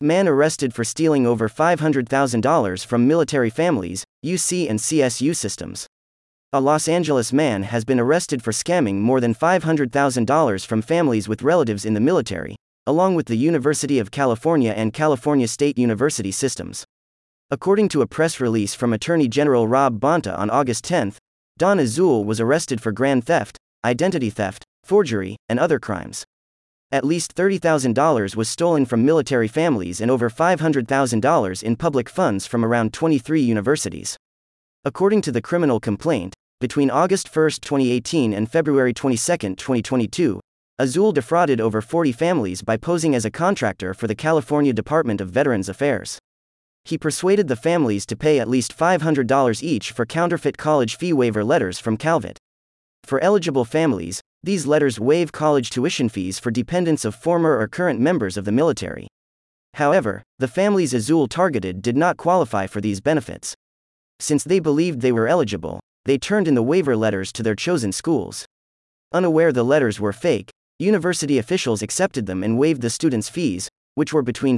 Man arrested for stealing over $500,000 from military families, UC and CSU systems. A Los Angeles man has been arrested for scamming more than $500,000 from families with relatives in the military, along with the University of California and California State University systems. According to a press release from Attorney General Rob Bonta on August 10, Don Azul was arrested for grand theft, identity theft, forgery, and other crimes. At least $30,000 was stolen from military families and over $500,000 in public funds from around 23 universities. According to the criminal complaint, between August 1, 2018 and February 22, 2022, Azul defrauded over 40 families by posing as a contractor for the California Department of Veterans Affairs. He persuaded the families to pay at least $500 each for counterfeit college fee waiver letters from Calvet. For eligible families, these letters waive college tuition fees for dependents of former or current members of the military. However, the families Azul targeted did not qualify for these benefits. Since they believed they were eligible, they turned in the waiver letters to their chosen schools. Unaware the letters were fake, university officials accepted them and waived the students' fees, which were between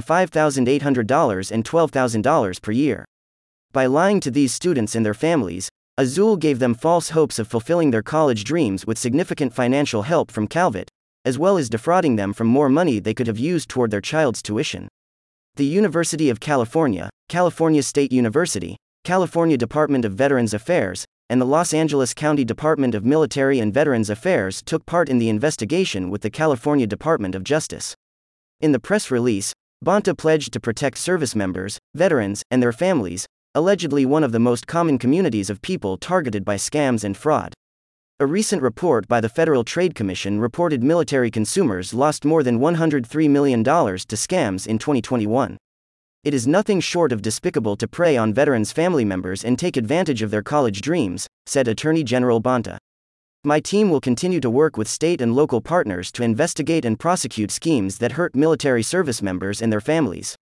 $5,800 and $12,000 per year. By lying to these students and their families, Azul gave them false hopes of fulfilling their college dreams with significant financial help from Calvet, as well as defrauding them from more money they could have used toward their child's tuition. The University of California, California State University, California Department of Veterans Affairs, and the Los Angeles County Department of Military and Veterans Affairs took part in the investigation with the California Department of Justice. In the press release, Bonta pledged to protect service members, veterans, and their families, allegedly one of the most common communities of people targeted by scams and fraud. A recent report by the Federal Trade Commission reported military consumers lost more than $103 million to scams in 2021. It is nothing short of despicable to prey on veterans' family members and take advantage of their college dreams, said Attorney General Bonta. My team will continue to work with state and local partners to investigate and prosecute schemes that hurt military service members and their families.